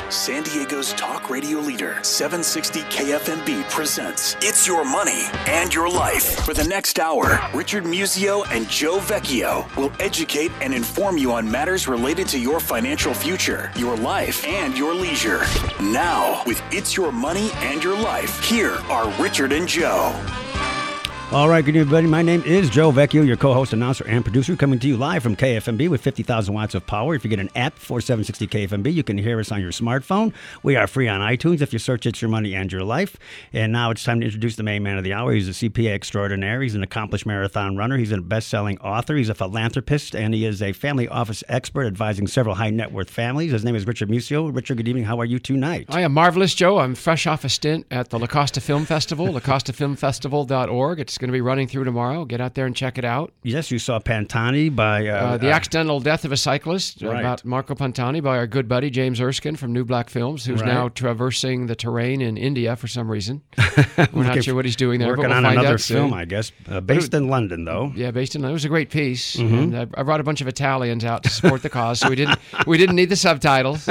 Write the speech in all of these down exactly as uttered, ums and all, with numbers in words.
San Diego's talk radio leader, seven sixty K F M B presents It's Your Money and Your Life. For the next hour, Richard Musio and Joe Vecchio will educate and inform you on matters related to your financial future, your life, and your leisure. Now, with It's Your Money and Your Life, here are Richard and Joe. All right, good evening, everybody. My name is Joe Vecchio, your co-host, announcer, and producer, coming to you live from K F M B with fifty thousand watts of power. If you get an app for seven sixty K F M B, you can hear us on your smartphone. We are free on iTunes if you search It's Your Money and Your Life. And now it's time to introduce the main man of the hour. He's a C P A extraordinaire. He's an accomplished marathon runner. He's a best-selling author. He's a philanthropist, and he is a family office expert advising several high-net-worth families. His name is Richard Musio. Richard, good evening. How are you tonight? I am marvelous, Joe. I'm fresh off a stint at the La Costa Film Festival, la costa film festival dot org. It's going to be running through tomorrow. Tomorrow. Get out there and check it out. Yes, you saw Pantani by... Uh, uh, the uh, Accidental Death of a Cyclist, right. about Marco Pantani by our good buddy James Erskine from New Black Films, who's right. now traversing the terrain in India for some reason. We're not sure what he's doing there, working but we'll on find another out film, soon. I guess, uh, based in London, though. Yeah, based in London. It was a great piece, Mm-hmm. and I, I brought a bunch of Italians out to support the cause, so we didn't we didn't need the subtitles.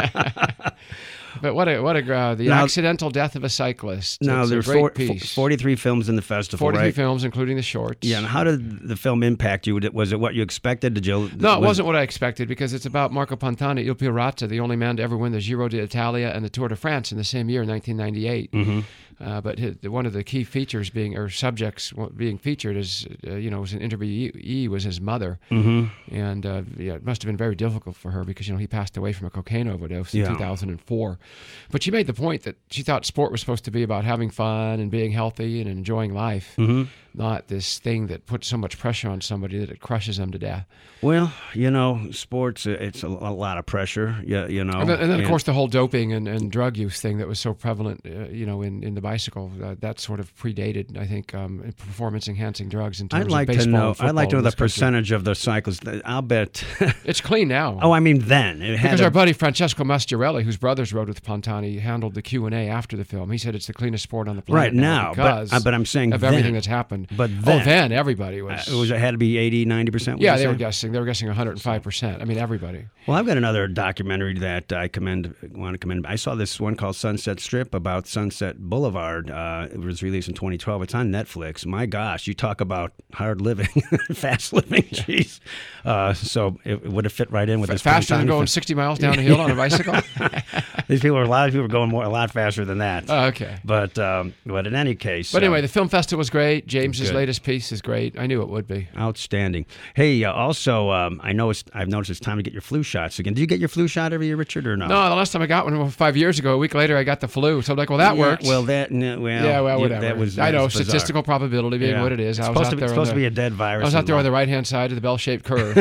But what a what a uh, the now, Accidental Death of a Cyclist. Now it's there's a great four, piece. forty-three films in the festival, forty-three right? films, including the shorts. Yeah, and how did the film impact you? Was it what you expected? Did you? No, it was, wasn't what I expected because it's about Marco Pantani, Il Pirata, the only man to ever win the Giro d'Italia and the Tour de France in the same year, nineteen ninety-eight. Mm-hmm. Uh, but his, one of the key features being, or subjects being featured is, uh, you know, was an interviewee was his mother. Mm-hmm. And uh, yeah, it must have been very difficult for her because, you know, he passed away from a cocaine overdose in yeah. two thousand four. But she made the point that she thought sport was supposed to be about having fun and being healthy and enjoying life, mm-hmm. not this thing that puts so much pressure on somebody that it crushes them to death. Well, you know, sports, it's a, a lot of pressure, yeah, you know. And then, and then and, of course, the whole doping and, and drug use thing that was so prevalent, uh, you know, in, in the bicycle, uh, that sort of predated, I think, um, performance-enhancing drugs in terms I'd like of baseball to know. and football I'd like to know in the this country. percentage of the cyclists. I'll bet. It's clean now. Oh, I mean then. It had because a, our buddy Francesco Masciarelli, whose brothers rode with Pantani, handled the Q and A after the film. He said it's the cleanest sport on the planet right now, because but, uh, but I'm saying of then, everything that's happened. But then, oh, then everybody was. Uh, it was. It had to be eighty, ninety percent. Yeah, they were guessing. They were guessing one hundred five percent. I mean, everybody. Well, I've got another documentary that I commend. Want to commend. I saw this one called Sunset Strip about Sunset Boulevard. Uh, it was released in twenty twelve. It's on Netflix. My gosh, you talk about hard living, fast living. Jeez. Uh, so it, it would have fit right in with F- this. Faster than going sixty miles down a hill on a bicycle. These people are a lot of people are going more a lot faster than that. Oh, okay. But um, but in any case. But anyway, uh, the film festival was great. James's good. latest piece is great. I knew it would be. Outstanding. Hey, uh, also, um, I know it's, I've noticed it's time to get your flu shots again. Do you get your flu shot every year, Richard, or no? No, the last time I got one was five years ago. A week later, I got the flu. So I'm like, well, that yeah, worked. Well, that no, well, yeah, well, you, whatever. that was. I that know was bizarre. statistical probability being yeah. what it is. It's I supposed was out to be, there. it's supposed the, to be a dead virus. I was out there on the right-hand side of the bell-shaped curve.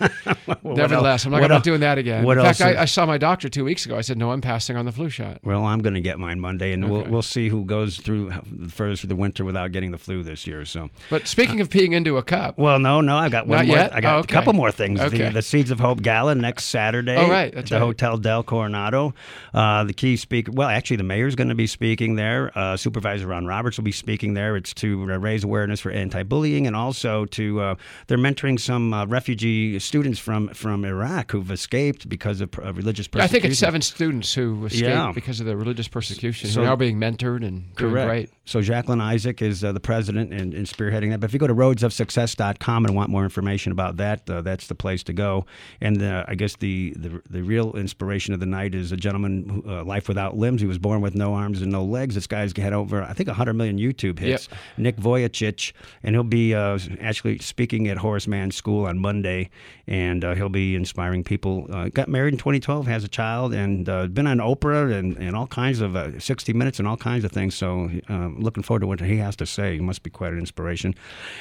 But well, nevertheless, I'm not, I'm not doing that again. What In fact, else? I, I saw my doctor two weeks ago. I said, no, I'm passing on the flu shot. Well, I'm going to get mine Monday, and Okay. we'll we'll see who goes through further through the winter without getting the flu this year. So. But speaking of peeing into a cup. Well, no, no, I got one Not more. yet? I got Oh, a okay. couple more things. Okay. The, the Seeds of Hope Gala next Saturday. Oh, right. At That's the right. Hotel Del Coronado. Uh, the key speaker, well, actually, the mayor's going to be speaking there. Uh, Supervisor Ron Roberts will be speaking there. It's to uh, raise awareness for anti-bullying and also to, uh, they're mentoring some uh, refugee students from, from Iraq who've escaped because of uh, religious Yeah, I persecution. think it's seven students who escaped Yeah. because of the religious persecution. So- who are now being mentored and doing Correct. great. So Jacqueline Isaac is uh, the president and, and spearheading that. But if you go to roads of success dot com and want more information about that, uh, that's the place to go. And uh, I guess the, the the real inspiration of the night is a gentleman, who, uh, life without limbs. He was born with no arms and no legs. This guy's had over, I think, one hundred million YouTube hits. Yep. Nick Vujicic, and he'll be uh, actually speaking at Horace Mann School on Monday, and uh, he'll be inspiring people. Uh, got married in twenty twelve, has a child, and uh, been on Oprah and, and all kinds of uh, sixty minutes and all kinds of things. So uh, looking forward to what he has to say. He must be quite an inspiration.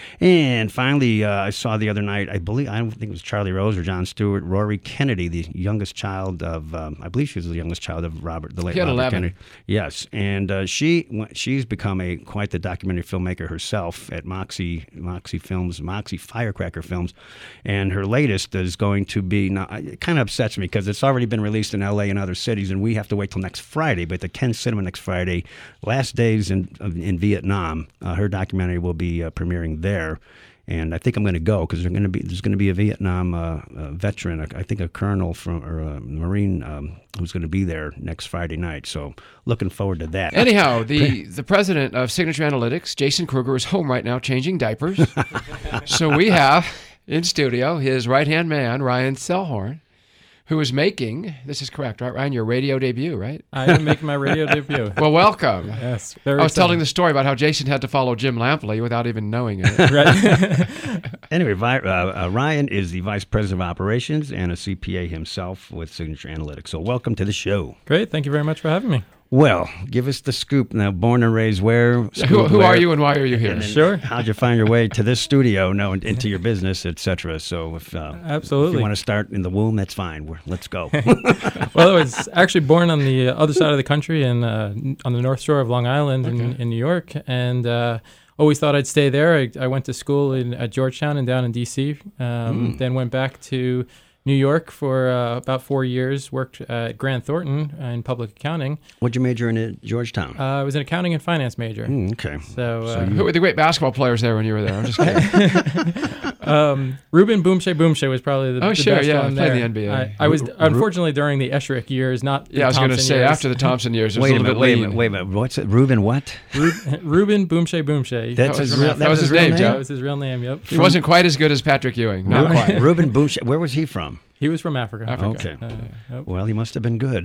And finally, uh, I saw the other night, I believe, I don't think it was Charlie Rose or Jon Stewart, Rory Kennedy, the youngest child of, um, I believe she was the youngest child of Robert, the late He had Robert eleven. Kennedy. Yes, and uh, she she's become a quite the documentary filmmaker herself at Moxie Moxie Films, Moxie Firecracker Films, and her latest is going to be. Now, it kind of upsets me because it's already been released in L A and other cities, and we have to wait till next Friday. But the Ken Cinema next Friday, Last Days in in Vietnam, uh, her documentary will be uh, premiering there. And I think I'm going to go because there's going to be there's going to be a Vietnam uh, uh, veteran, a, I think a colonel from or a Marine um, who's going to be there next Friday night. So looking forward to that. Anyhow, the the president of Signature Analytics, Jason Kruger, is home right now changing diapers. So we have in studio his right hand man, Ryan Selhorn, who is making, this is correct, right, Ryan, your radio debut, right? I am making my radio debut. Well, welcome. Yes, very I was exciting. telling the story about how Jason had to follow Jim Lampley without even knowing it. Right. Anyway, Vi- uh, uh, Ryan is the Vice President of Operations and a C P A himself with Signature Analytics. So welcome to the show. Great. Thank you very much for having me. Well, give us the scoop now. Born and raised where? Who, schooled who where? are you and why are you here? And then Sure. How'd you find your way to this studio? No, and into your business, et cetera. So if, uh, Absolutely. if you want to start in the womb, that's fine. We're, let's go. Well, I was actually born on the other side of the country in uh, on the North Shore of Long Island in, Okay. in New York, and uh, always thought I'd stay there. I, I went to school in at Georgetown and down in D C. Um, Mm. Then went back to New York for uh, about four years. Worked at Grant Thornton in public accounting. What'd you major in at Georgetown? Uh, I was an accounting and finance major. Mm, okay. So, uh, Who were the great basketball players there when you were there? I'm just kidding. um, Ruben Boomshay Boomshay was probably the, Oh, the sure, best yeah, one played there. the N B A. I, I was Ru- Ru- unfortunately during the Esherick years, not the Yeah, I was going to Thompson say, years. after the Thompson years, it was Wait a a little minute, bit wait a lean. minute, wait a minute. What's it? Reuben what? Ru- Ruben Boomshay Boomshay. That's was his his- real, that was his name, Joe. That was his real name. Yep. He wasn't quite as good as Patrick Ewing. Not Ru- quite. Reuben Bush. Where was he from? He was from Africa. Africa. Okay. Uh, yep. Well, he must have been good.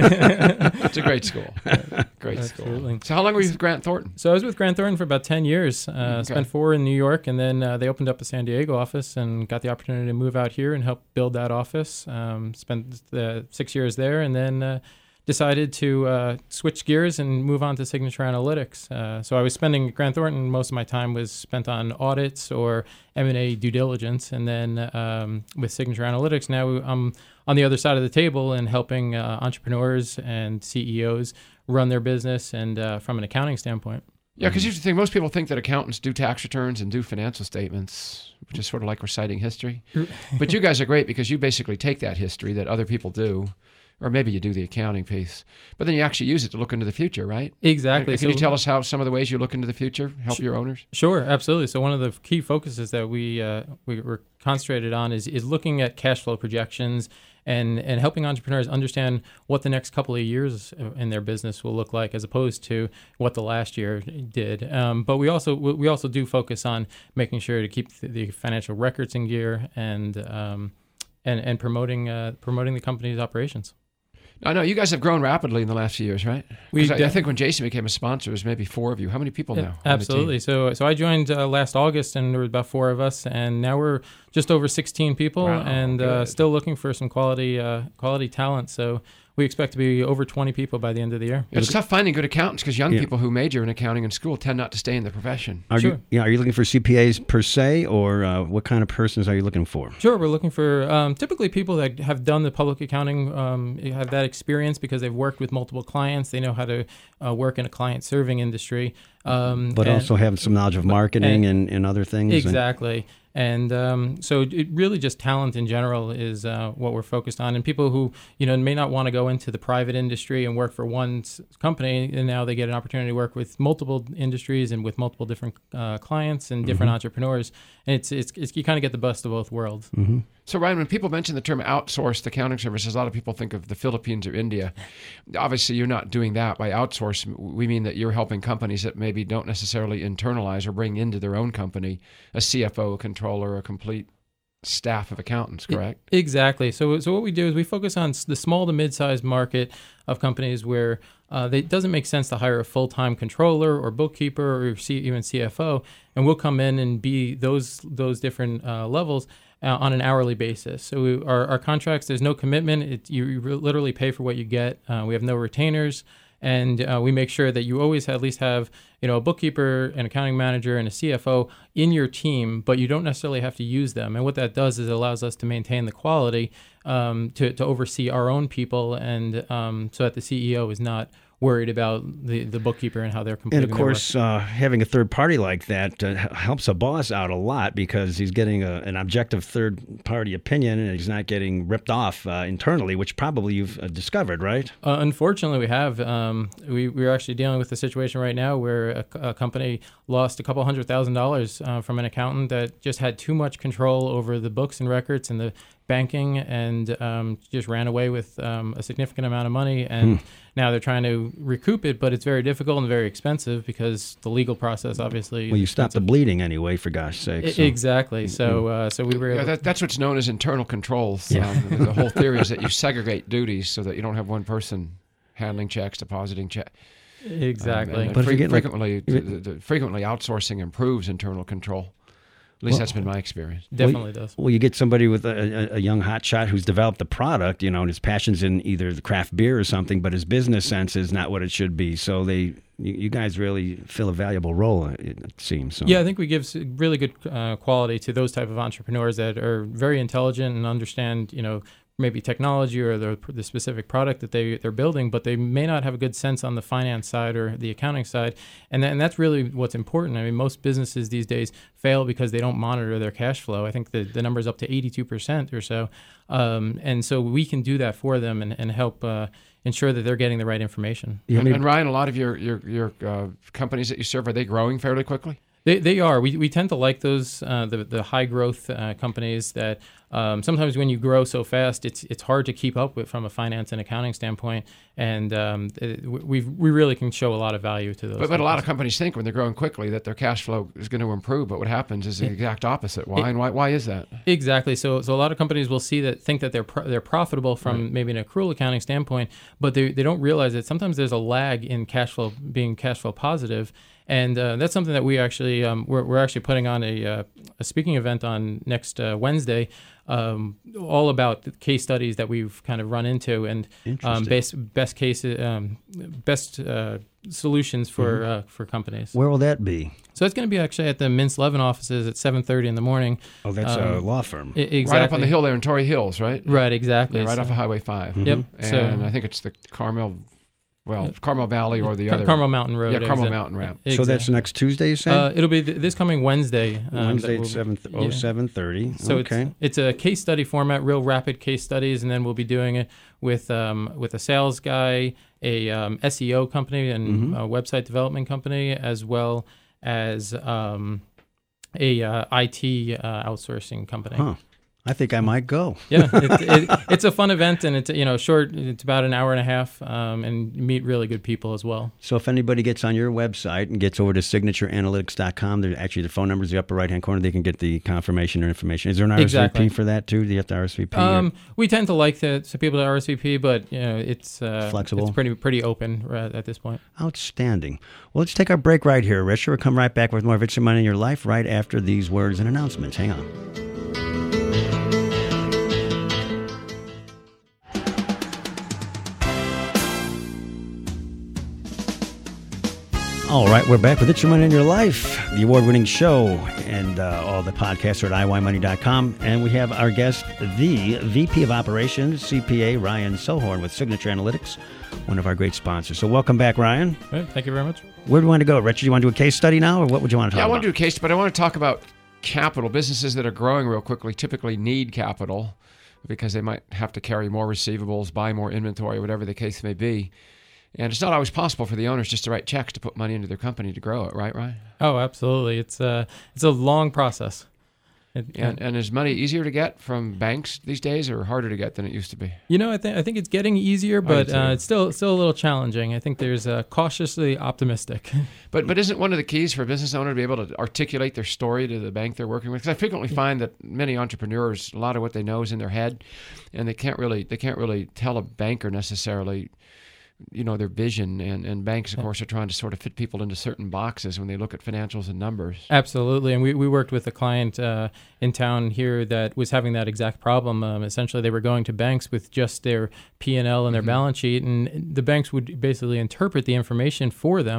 It's a great school. Great school. Absolutely. So how long were you with Grant Thornton? So I was with Grant Thornton for about ten years. Uh, Okay. Spent four in New York, and then uh, they opened up a San Diego office and got the opportunity to move out here and help build that office. Um, spent uh, six years there, and then uh, decided to uh, switch gears and move on to Signature Analytics. Uh, so I was spending Grant Thornton, most of my time was spent on audits or M and A due diligence. And then um, with Signature Analytics, now I'm on the other side of the table and helping uh, entrepreneurs and C E Os run their business and uh, from an accounting standpoint. Yeah, because here's the thing. Most people think that accountants do tax returns and do financial statements, which is sort of like reciting history. But you guys are great because you basically take that history that other people do, or maybe you do the accounting piece, but then you actually use it to look into the future, right? Exactly. Can you So- tell us how some of the ways you look into the future help your owners? Sure, absolutely. So one of the key focuses that we uh, we were concentrated on is is looking at cash flow projections and and helping entrepreneurs understand what the next couple of years in their business will look like, as opposed to what the last year did. Um, but we also we also do focus on making sure to keep the, the financial records in gear and um, and and promoting uh, promoting the company's operations. I know you guys have grown rapidly in the last few years, right? We 'Cause I, I def- think when Jason became a sponsor, it was maybe four of you. How many people now? on the team? Absolutely. So, so I joined uh, last August, and there were about four of us, and now we're just over sixteen people, Wow, and uh, good. still looking for some quality, uh, quality talent. So, we expect to be over twenty people by the end of the year. It's tough finding good accountants because young Yeah. people who major in accounting in school tend not to stay in the profession. Are Sure. you? Yeah. Are you looking for C P As per se, or uh, what kind of persons are you looking for? Sure, we're looking for um, typically people that have done the public accounting, um, have that experience because they've worked with multiple clients. They know how to uh, work in a client-serving industry. Um, But and- also have some knowledge of marketing and, and other things. and- Exactly. And um, so it really just talent in general is uh, what we're focused on. And people who, you know, may not want to go into the private industry and work for one s- company, and now they get an opportunity to work with multiple industries and with multiple different uh, clients and different entrepreneurs. And it's, it's, it's you kind of get the best of both worlds. Mhm. So, Ryan, when people mention the term outsourced accounting services, a lot of people think of the Philippines or India. Obviously, you're not doing that by outsource. We mean that you're helping companies that maybe don't necessarily internalize or bring into their own company a C F O, a controller, a complete staff of accountants, correct? Exactly. So, so what we do is we focus on s- the small to mid-sized market of companies where uh, they, it doesn't make sense to hire a full-time controller or bookkeeper or C, even C F O, and we'll come in and be those those different uh, levels uh, on an hourly basis. So we, our, our contracts, there's no commitment. It, you, you literally pay for what you get. Uh, we have no retainers. And uh, we make sure that you always at least have, you know, a bookkeeper, an accounting manager, and a C F O in your team, but you don't necessarily have to use them. And what that does is it allows us to maintain the quality, um, to, to oversee our own people, and um, so that the C E O is not worried about the, the bookkeeper and how they're completing And of their work. course, uh, having a third party like that uh, h- helps a boss out a lot because he's getting a, an objective third party opinion and he's not getting ripped off uh, internally, which probably you've uh, discovered, right? Uh, unfortunately, we have. Um, we, we're actually dealing with a situation right now where a, a company lost a couple hundred thousand dollars uh, from an accountant that just had too much control over the books and records and the banking and um, just ran away with um, a significant amount of money. And Hmm. now they're trying to recoup it, but it's very difficult and very expensive because the legal process obviously. Well, you stop the bleeding anyway, for gosh sake. I- so- Exactly. So, uh, so we were able Yeah, that, that's what's known as internal controls. Um, the, the whole theory is that you segregate duties so that you don't have one person handling checks, depositing checks. Exactly. Um, and But if fre- you get, like- frequently, the, the, frequently outsourcing improves internal control. At least Well- that's been my experience. Definitely does. Well, you get somebody with a, a, a young hotshot who's developed the product, you know, and his passion's in either the craft beer or something, but his business sense is not what it should be. So they, you, you guys really fill a valuable role, it seems. So. Yeah, I think we give s- really good uh, quality to those type of entrepreneurs that are very intelligent and understand, you know, maybe technology or the, the specific product that they, they're building, but they may not have a good sense on the finance side or the accounting side. And, that, and that's really what's important. I mean, most businesses these days fail because they don't monitor their cash flow. I think the, the number is up to eighty-two percent or so. Um, and so we can do that for them and, and help uh, ensure that they're getting the right information. Yeah, I And, mean- and Ryan, a lot of your your, your uh, companies that you serve, are they growing fairly quickly? They, they are. We, we tend to like those uh, the the high growth uh, companies that um, sometimes when you grow so fast, it's it's hard to keep up with from a finance and accounting standpoint. And um, it, we we really can show a lot of value to those. But, but a lot of companies. companies think when they're growing quickly that their cash flow is going to improve. But what happens is the exact opposite. Why and why? Why is that? Exactly. So, so a lot of companies will see that, think that they're pro- they're profitable from Right. maybe an accrual accounting standpoint, but they they don't realize that sometimes there's a lag in cash flow being cash flow positive, and uh, that's something that we actually um, we're we're actually putting on a uh, a speaking event on next uh, Wednesday, um, all about the case studies that we've kind of run into and um, Interesting. best best cases um, best uh, solutions for uh, for companies. Where will that be? So it's going to be actually at the Mintz Levin offices at seven thirty in the morning. Oh, that's a Um, law firm. I- exactly. Right up on the hill there in Torrey Hills, right? Right, exactly. Yeah, right So- off of Highway five. Yep. And So- I think it's the Carmel, well, Carmel Valley or the Car- other. Carmel Mountain Road. Yeah, Carmel exact- Mountain Ramp. So that's exact- next Tuesday, you say? Uh, it'll be th- this coming Wednesday. um, that Wednesday at we'll- seven th- yeah. oh, seven thirty. So Okay. it's it's a case study format, real rapid case studies, and then we'll be doing it with um, with a sales guy, a um, S E O company, and Mm-hmm. a website development company, as well as um, a uh, I T uh, outsourcing company. Huh. I think I might go. Yeah, it, it, it's a fun event, and it's you know short. It's about an hour and a half, um, and you meet really good people as well. So if anybody gets on your website and gets over to signature analytics dot com, there actually the phone number is the upper right hand corner. They can get the confirmation or information. Is there an R S V P Exactly. for that too? Do you have to R S V P? or- Um, we tend to like to, to people to R S V P, but you know it's uh, Flexible. It's pretty pretty open uh, at this point. Outstanding. Well, let's take our break right here, Richard. We'll come right back with more of It's Your Money in Your Life right after these words and announcements. Hang on. All right, we're back with It's Your Money in Your Life, the award-winning show, and uh, all the podcasts are at I Y money dot com. And we have our guest, the V P of Operations, C P A Ryan Sohorn with Signature Analytics, one of our great sponsors. So welcome back, Ryan. All right, thank you very much. Where do you want to go? Richard, you want to do a case study now, or what would you want to talk Yeah, I about? want to do a case, but I want to talk about capital. Businesses that are growing real quickly typically need capital because they might have to carry more receivables, buy more inventory, whatever the case may be. And it's not always possible for the owners just to write checks to put money into their company to grow it, right, Ryan? Oh, absolutely. It's a it's a long process. It, And, and is money easier to get from banks these days or harder to get than it used to be? You know, I think I think it's getting easier, do but too. uh, it's still still a little challenging. I think there's uh, cautiously optimistic. But but isn't one of the keys for a business owner to be able to articulate their story to the bank they're working with? Because I frequently find that many entrepreneurs, a lot of what they know is in their head, and they can't really they can't really tell a banker necessarily, you know, their vision. And, and banks, of course, are trying to sort of fit people into certain boxes when they look at financials and numbers. Absolutely, and we, we worked with a client uh, in town here that was having that exact problem. Um, essentially, they were going to banks with just their P and L and their balance sheet, and the banks would basically interpret the information for them.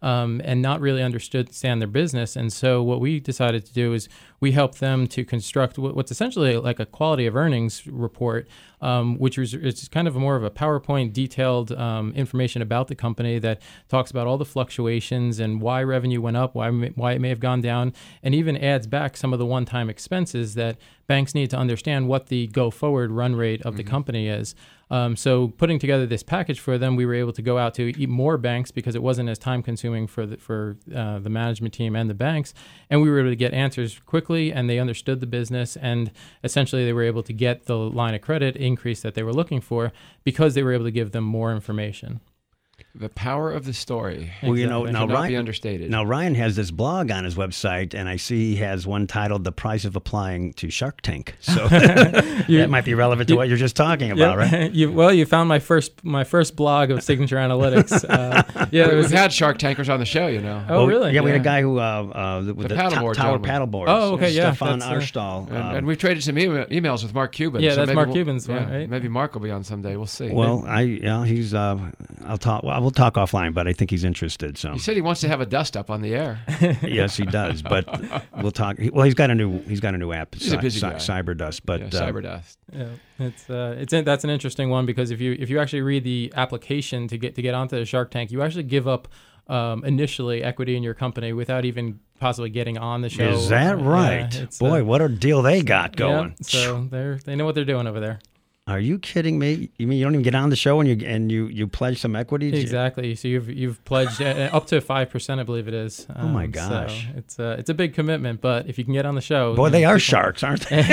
um, and not really understand their business. And so what we decided to do is we helped them to construct what's essentially like a quality of earnings report, um, which is it's kind of more of a PowerPoint detailed um, information about the company that talks about all the fluctuations and why revenue went up, why why it may have gone down, and even adds back some of the one-time expenses that banks need to understand what the go-forward run rate of mm-hmm. the company is. Um, so putting together this package for them, we were able to go out to eat more banks because it wasn't as time-consuming for the, for uh, the management team and the banks, and we were able to get answers quickly, and they understood the business, and essentially they were able to get the line of credit increase that they were looking for because they were able to give them more information. The power of the story. Well, you know, Exactly. now Cannot Ryan, be understated. now Ryan has this blog on his website, and I see he has one titled "The Price of Applying to Shark Tank." So that might be relevant to you, what you're just talking about, yeah, right? You, well, you found my first my first blog of Signature Analytics. Uh, yeah, We've was, had Shark Tankers on the show, you know. Oh, really? Yeah, we had a Yeah. guy who uh, uh, with The the, paddleboard to- tower gentleman. paddleboards. Oh, okay, yeah, Stefan that's, uh, Arstal. And, um, and we've traded some e- emails with Mark Cuban. Yeah, so that's maybe Mark we'll- Cuban's one, yeah, right? Maybe Mark will be on someday. We'll see. well, I yeah, he's. Uh, I'll talk. Well, we'll talk offline, but I think he's interested. So he said he wants to have a dust up on the air. yes, he does. But we'll talk. Well, he's got a new. He's got a new app. He's a busy guy. Cyberdust. But Yeah, uh, Cyberdust. Yeah, it's uh, it's that's an interesting one because if you if you actually read the application to get to get onto the Shark Tank, you actually give up um, initially equity in your company without even possibly getting on the show. is that right? Yeah, it's, Boy, uh, what a deal they got going. Yeah, so they're they know what they're doing over there. Are you kidding me? You mean you don't even get on the show and you and you, you pledge some equity? Exactly. So you've you've pledged uh, up to five percent, I believe it is. Um, Oh my so gosh. it's uh, it's a big commitment, but if you can get on the show, Boy, you know, they are people- sharks, aren't they?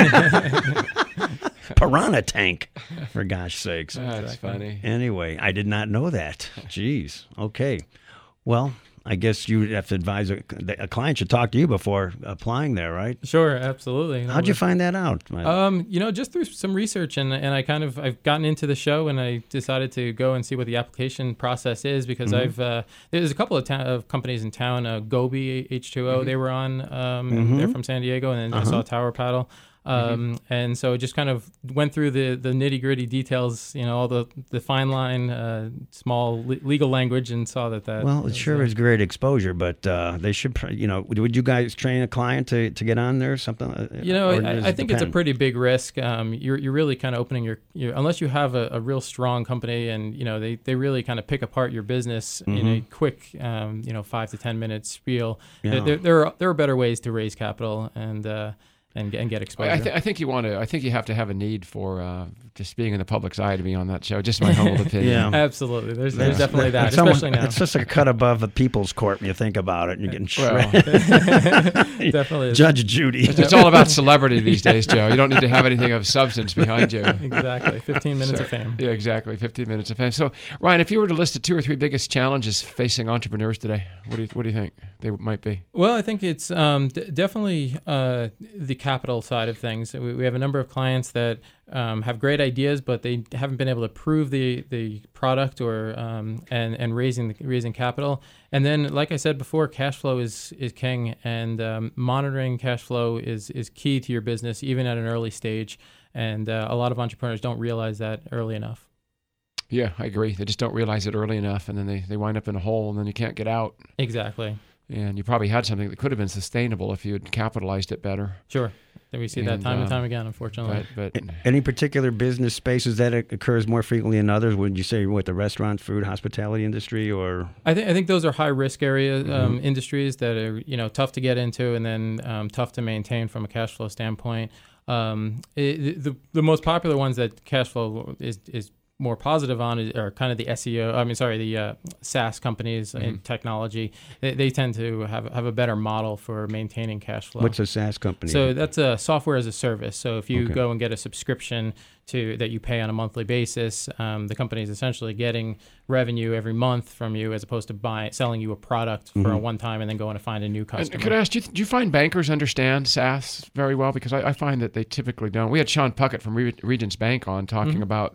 Piranha tank, for gosh sakes. That's funny. Anyway, I did not know that. Jeez. Okay. Well, I guess you have to advise a, a client should talk to you before applying there, right? Sure, absolutely. How'd you find that out? Um, you know, just through some research, and and I kind of I've gotten into the show, and I decided to go and see what the application process is because Mm-hmm. I've uh, there's a couple of, ta- of companies in town. Uh, Gobi H two O, Mm-hmm. they were on. Um, Mm-hmm. They're from San Diego, and then Uh-huh. I saw Tower Paddle. Um, and so it just kind of went through the, the nitty gritty details, you know, all the, the fine line, uh, small le- legal language, and saw that that. Well, it was, sure uh, is great exposure, but uh, they should, pr- you know, would you guys train a client to, to get on there or something? Uh, You know, Or does I, I it think it's a depend? pretty big risk. Um, you're you're really kind of opening your, your unless you have a, a real strong company, and you know they, they really kind of pick apart your business in a quick, um, you know, five to ten minute spiel. Yeah. There, there are there are better ways to raise capital and uh, and and get exposure. I, th- I think you want to. I think you have to have a need for uh, just being in the public's eye to be on that show. Just my humble opinion. Yeah. Absolutely, there's there's Yeah. definitely that, It's almost- especially now. It's just a cut above the people's court when you think about it, and you're getting Well, shredded. Definitely is. Judge Judy. It's, it's all about celebrity these days, Joe. You don't need to have anything of substance behind you. Exactly, fifteen minutes So- of fame. Yeah, exactly. fifteen minutes of fame. So, Ryan, if you were to list the two or three biggest challenges facing entrepreneurs today, what do you what do you think they might be? Well, I think it's um, d- definitely uh, the capital side of things. We, we have a number of clients that um, have great ideas, but they haven't been able to prove the, the product or um, and and raising the, raising capital. And then, like I said before, cash flow is is king, and um, monitoring cash flow is is key to your business, even at an early stage. And uh, a lot of entrepreneurs don't realize that early enough. Yeah, I agree. They just don't realize it early enough, and then they, they wind up in a hole, and then you can't get out. Exactly. And you probably had something that could have been sustainable if you had capitalized it better. Sure. We see that And, time and um, time again, unfortunately. But, but Any particular business spaces that it occurs more frequently than others? Would you say what the restaurant, food, hospitality industry, or I think I think those are high risk area um, industries that are you know tough to get into and then um, tough to maintain from a cash flow standpoint. Um, it, the the most popular ones that cash flow is is more positive on is, are kind of the S E O. I mean, sorry, the uh, SaaS companies in technology. They, they tend to have have a better model for maintaining cash flow. what's a SaaS company? So that's a software as a service. So if you Okay. go and get a subscription to that you pay on a monthly basis, um, the company is essentially getting revenue every month from you as opposed to buying selling you a product for a one time and then going to find a new and customer. could I ask, do you, do you find bankers understand SaaS very well? Because I, I find that they typically don't. We had Sean Puckett from Re- Regents Bank on talking about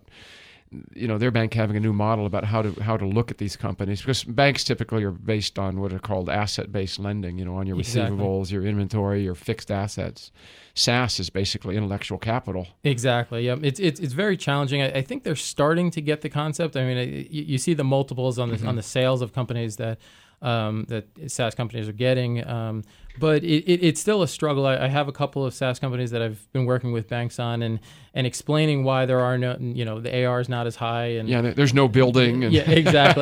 you know their bank having a new model about how to how to look at these companies, because banks typically are based on what are called asset-based lending, you know, on your Exactly. receivables, your inventory, your fixed assets. SaaS is basically intellectual capital. Exactly. Yeah. It's it's it's very challenging. I, I think they're starting to get the concept. I mean, I, you, you see the multiples on the on the sales of companies that um, that SaaS companies are getting. Um, but it, it, it's still a struggle. I, I have a couple of SaaS companies that I've been working with banks on, and, and explaining why there are no, you know, the A R is not as high. And yeah, there's no building. And yeah, exactly.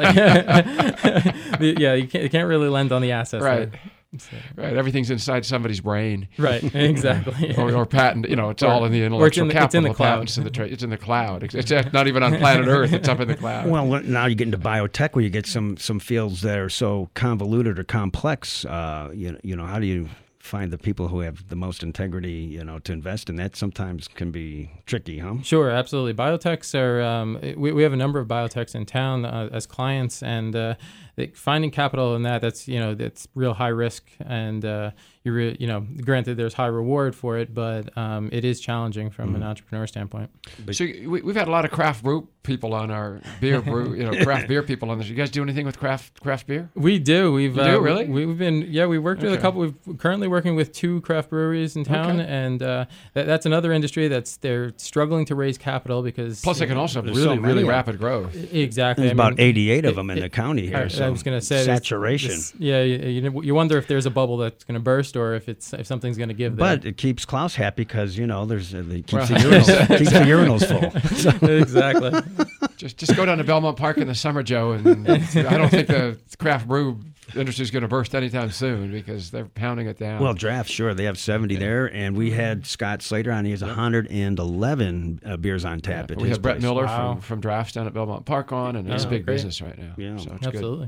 yeah, you can't, you can't really lend on the assets. Right. There. So. Right, everything's inside somebody's brain. Right, exactly. or, or patent, you know, it's or, all in the intellectual in the, capital. It's in the cloud. Patents in the tra- it's in the cloud. It's, it's not even on planet Earth. It's up in the cloud. Well, now you get into biotech where you get some some fields that are so convoluted or complex. Uh, you know, you know, how do you find the people who have the most integrity, you know, to invest in that? Sometimes can be tricky, huh? Sure, absolutely. Biotechs are. Um, we we have a number of biotechs in town uh, as clients, and uh, finding capital in that that's you know that's real high risk, and uh, you re, you know granted there's high reward for it, but um, it is challenging from mm. an entrepreneur standpoint. So we, we've had a lot of craft brew people on our beer brew, you know, craft beer people on this. You guys do anything with craft craft beer? We do. We've you uh, do really. We, we've been yeah. We worked okay. with a couple. We're currently working with two craft breweries in town, okay. and uh, that, that's another industry that's they're struggling to raise capital because plus they can also have really so really rapid growth. Exactly. There's I mean, about eighty-eight of it, them in it, the county here. I, so I was going to say saturation. This, this, yeah, you, you wonder if there's a bubble that's going to burst or if it's if something's going to give. But there. It keeps Klaus happy because you know there's uh, it keeps the urinals keeps the urinals full. So. Exactly. Just just go down to Belmont Park in the summer, Joe, and I don't think the craft brew industry is going to burst anytime soon because they're pounding it down. Well, draft, sure. They have seventy yeah. there, and we had Scott Slater on. He has one hundred eleven uh, beers on tap. Yeah, at we his have Brett place. Miller wow. from, from Drafts down at Belmont Park on, and it's oh, a big great. business right now. Yeah, so it's absolutely. Good.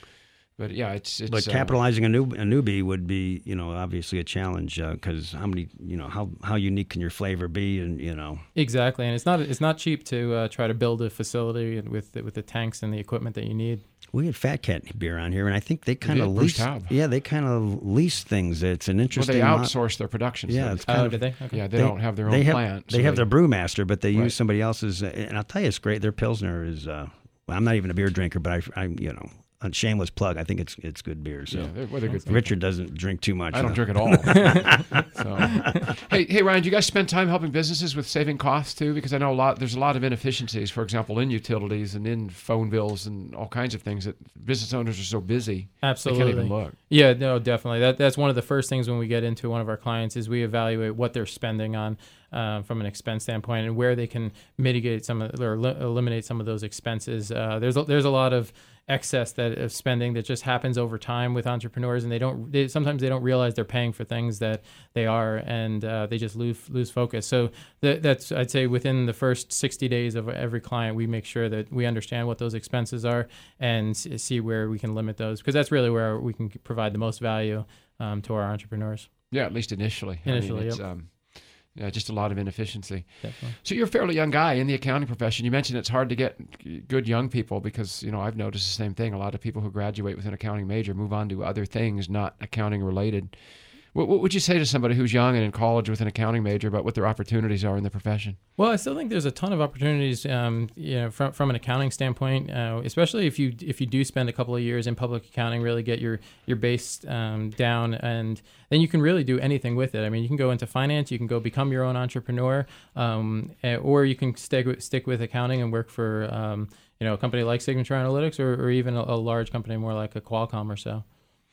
But yeah, it's, it's but uh, capitalizing a new a newbie would be, you know, obviously a challenge because uh, how many, you know, how how unique can your flavor be, and you know. Exactly, and it's not it's not cheap to uh, try to build a facility with with the tanks and the equipment that you need. We had Fat Cat beer on here, and I think they kind of Bruce lease. Taub. Yeah, they kind of lease things. It's an interesting. Well, they mo- outsource their production. Yeah, stuff. it's kind oh, of, do they? Okay. Yeah, they, they don't have their own they have, plant. They so have their brewmaster, but they right. use somebody else's. Uh, and I'll tell you, it's great. Their Pilsner is. Uh, well, I'm not even a beer drinker, but I, I you know. A shameless plug. I think it's it's good beer. So yeah, they're, well, they're good Richard doesn't drink too much. I don't though. drink at all. so. Hey, hey, Ryan, do you guys spend time helping businesses with saving costs too? Because I know a lot. There's a lot of inefficiencies, for example, in utilities and in phone bills and all kinds of things that business owners are so busy. Absolutely. They can't even look. Yeah, no, definitely. That that's one of the first things when we get into one of our clients is we evaluate what they're spending on. Uh, from an expense standpoint, and where they can mitigate some of, or li- eliminate some of those expenses. Uh, there's a, there's a lot of excess that of spending that just happens over time with entrepreneurs, and they don't. They, sometimes they don't realize they're paying for things that they are, and uh, they just lose lose focus. So th- that's I'd say within the first sixty days of every client, we make sure that we understand what those expenses are and see where we can limit those, because that's really where we can provide the most value um, to our entrepreneurs. Yeah, at least initially. Initially, I mean, it's, yep. um, Yeah, just a lot of inefficiency. Definitely. So you're a fairly young guy in the accounting profession. You mentioned it's hard to get good young people because, you know, I've noticed the same thing. A lot of people who graduate with an accounting major move on to other things, not accounting related. What, what would you say to somebody who's young and in college with an accounting major about what their opportunities are in the profession? Well, I still think there's a ton of opportunities, um, you know, from from an accounting standpoint, uh, especially if you if you do spend a couple of years in public accounting, really get your your base um, down, and then you can really do anything with it. I mean, you can go into finance, you can go become your own entrepreneur, um, or you can stick with, stick with accounting and work for um, you know a company like Signature Analytics, or, or even a, a large company more like a Qualcomm or so.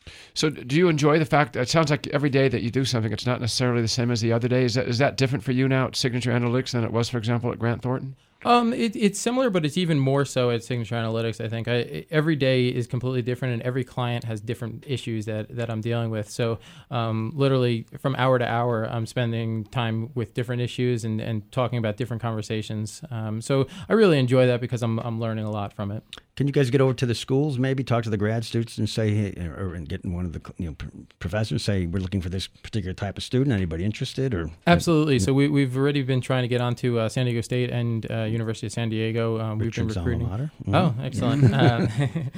So do you enjoy the fact that it sounds like every day that you do something, it's not necessarily the same as the other day? Is that is that different for you now at Signature Analytics than it was, for example, at Grant Thornton? Um, it, it's similar, but it's even more so at Signature Analytics. I think I, every day is completely different, and every client has different issues that, that I'm dealing with. So, um, literally from hour to hour, I'm spending time with different issues and, and talking about different conversations. Um, so I really enjoy that because I'm I'm learning a lot from it. Can you guys get over to the schools, maybe talk to the grad students and say, hey, or and get one of the you know professors, say we're looking for this particular type of student. Anybody interested? Or absolutely. So we we've already been trying to get onto uh, San Diego State and uh, University of San Diego. Um, we've been recruiting. Mm-hmm. Oh, excellent. uh,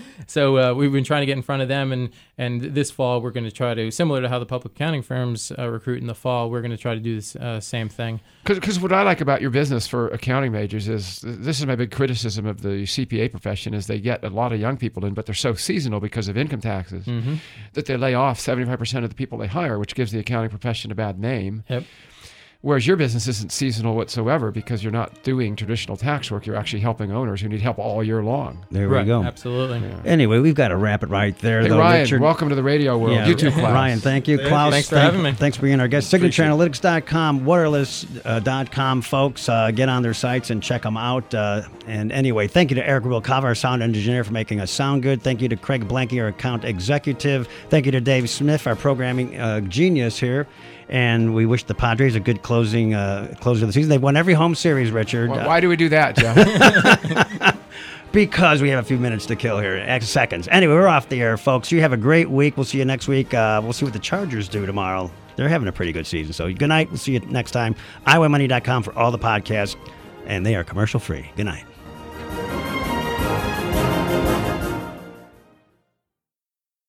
so uh, we've been trying to get in front of them, and and this fall we're going to try to, similar to how the public accounting firms uh, recruit in the fall, we're going to try to do this uh, same thing. Because what I like about your business for accounting majors is, this is my big criticism of the C P A profession, is they get a lot of young people in, but they're so seasonal because of income taxes mm-hmm. that they lay off seventy-five percent of the people they hire, which gives the accounting profession a bad name. Yep. Whereas your business isn't seasonal whatsoever because you're not doing traditional tax work. You're actually helping owners who need help all year long. There Right, we go. absolutely. Anyway, we've got to wrap it right there, Hey, though. Ryan, Richard. welcome to the radio world. Yeah, You too, Klaus. Ryan, thank you. Thank Klaus, you. Thanks for thank- having me. Thanks for being our guest. signature Appreciate analytics dot com, wireless dot com, folks. Uh, get on their sites and check them out. Uh, and anyway, thank you to Eric Wilcava, our sound engineer, for making us sound good. Thank you to Craig Blanky, our account executive. Thank you to Dave Smith, our programming uh, genius here. And we wish the Padres a good closing uh, close of the season. They've won every home series, Richard. Why, why do we do that, Jeff? Because we have a few minutes to kill here, X seconds. Anyway, we're off the air, folks. You have a great week. We'll see you next week. Uh, we'll see what the Chargers do tomorrow. They're having a pretty good season. So good night. We'll see you next time. I W money dot com for all the podcasts, and they are commercial free. Good night.